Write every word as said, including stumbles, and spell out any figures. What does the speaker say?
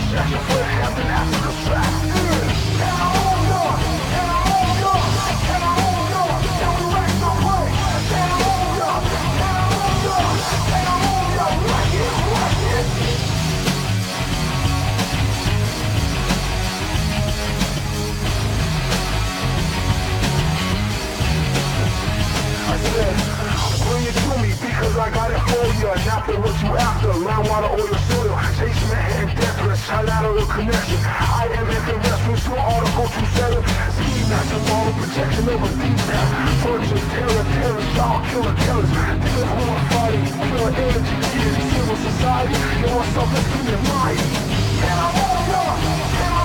That's your foot, have an Africa track. And I own ya, and I own ya, and I own ya, and we rack the play. And I own ya, and I own ya, and I own ya, like it, like it. I said, bring it to me because I got it for you. Not for what you after, land water or your soil. Chase man and deathless, bilateral connection. I am infamous with your article two seven. Ski master model protection over detail. Virgin terror, terror, y'all killer killers. Killer horn fighting, killer energy, is civil society. You want something to be mighty. And I'm on ya, and